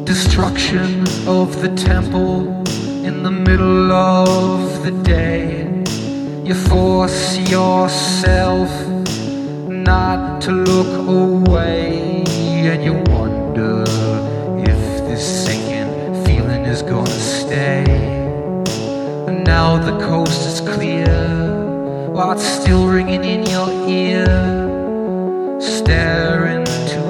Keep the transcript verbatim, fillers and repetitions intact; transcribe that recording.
destruction of the temple in the middle of the day. You force yourself not to look away, and you wonder if this sinking feeling is gonna stay. And now the coast is clear, while it's still ringing in your ear, staring